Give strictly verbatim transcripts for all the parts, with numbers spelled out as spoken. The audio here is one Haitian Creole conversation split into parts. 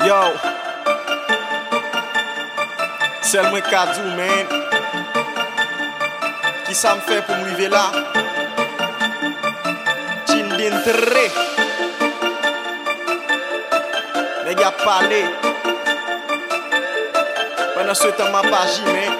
Yo, sel mwen kadou men. Ki sa m fè pou m rive la? Chindin tre. Nèg a pale. Pendant ce temps m'a pas men.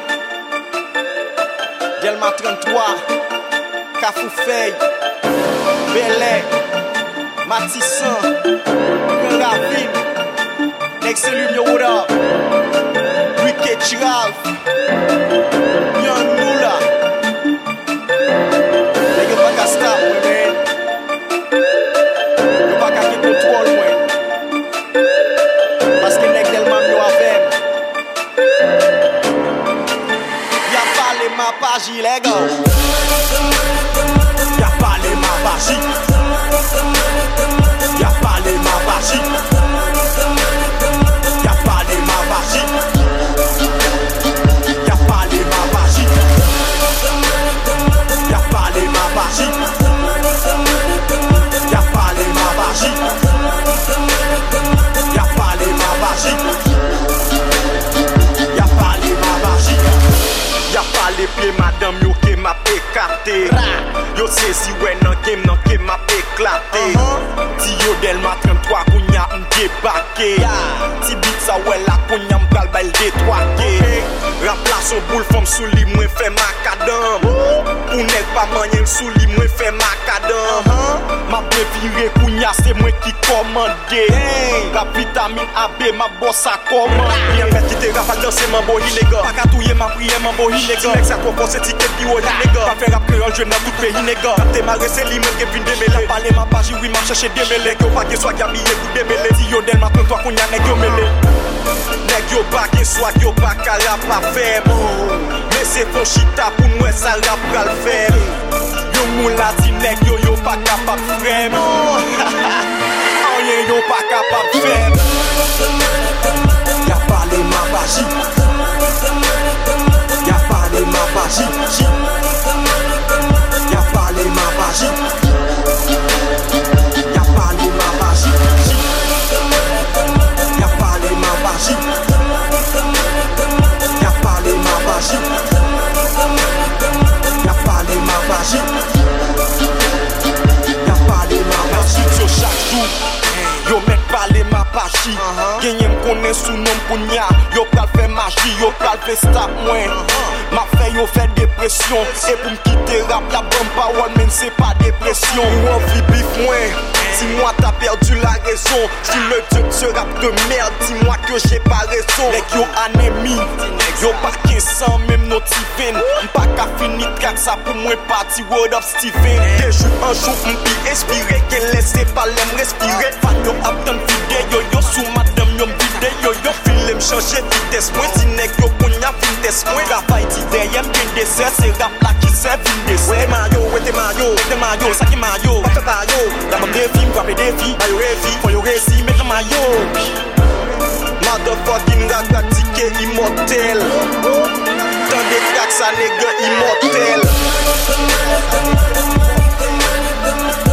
Delma trente-trois, Kafou Fey, Belay, Matissan, Ravine, Nèg c'est lui what up, Wicked Giraffe, Young Mula. Nèg yo pa ka stop mwen men. Yo pa ka ki contrôle mwen. Parce que nèg Delma yo avem. Ya pale ma page legal. Ya pale ma page. Ya pale ma page. Ya pale ma page. Ya pale ma page. Ya pale ma page. Ya pale ma page. Ya pale ma page. Ya pale ma page. Ya pale pied madame yo ke m'a pécaté. Yo saisi ouais nan game nan ke m'a éclaté. Ti yo Delma trente-trois kounya m débarqué. Ti bit sa ouais la kounya m pral bal détroqué. Rap la son boule femme sous li mwen fait macadam. Pou nèg pa manyen sous li mwen fait macadam. Ma ble viré kounya c'est moi qui commandé. Rap vitamine A B ma boss a commandé. Bien met qui te rap a danser man bo hi nèg. Pa ka touye ma prière man bo hi nèg. Ti nèg sa trop force ticket pi ou nèg. Pa faire rap créole je dans tout pays nèg. Rap te marre c'est li mwen ke vinn démêler. Parler ma page oui m'a chercher démêler. Yo pa ke soit ki habillé pour démêler. Ti yo Delma trente-trois kounya nèg yo mêlé. Nèg yo pa ke soit yo pa ka rap pa fèm. Mais c'est fon chita pour nous ça rap pral fèm. Yo moula ti nèg yo yo pa capable frème. Rien yo pa capable fèm. Ya pale ma page. Ya pale ma page. Ya pale ma page. Ya pale ma page. Ya pale ma page. Ya pale ma page. Ya pale ma page. Ya pale ma page. Sur chaque jour, yo met pale ma page. Genye m konnen sou nom kounya. Yo pral fè magie, yo pral fè stop mwen. Ma fè yo fè dépression. Et pour m'quitter rap la bonne parole men c'est pas dépression. Ou envie bif mwen. Dis-moi t'as perdu la raison. J'suis le dieu de ce rap de merde. Dis-moi que j'ai pas raison. Nèg yo anémie. Yo pas sans même notifin. M'pas ka fini track ça pour moi parti word up Stephen. Des jours un jour m'pi inspiré. Qu'elle laisse pas l'aime respirer. Fan yo aptan vide yo yo sous madame yo m'vide yo yo. File m'changer vitesse moins. Ti nèg yo kounya vitesse moins. Travail ti derrière m'bien dessert. C'est rap là qui serve une dessert. Ouais mayo, ouais t'es mayo, t'es mayo, ça qui mayo. Pas fait mayo. La même défi, m'frappe défi. Mayo réfi, faut yo réussi, mettre mayo. Motherfucking rap pratiqué immortel. Dans des tracks ça nègre immortel.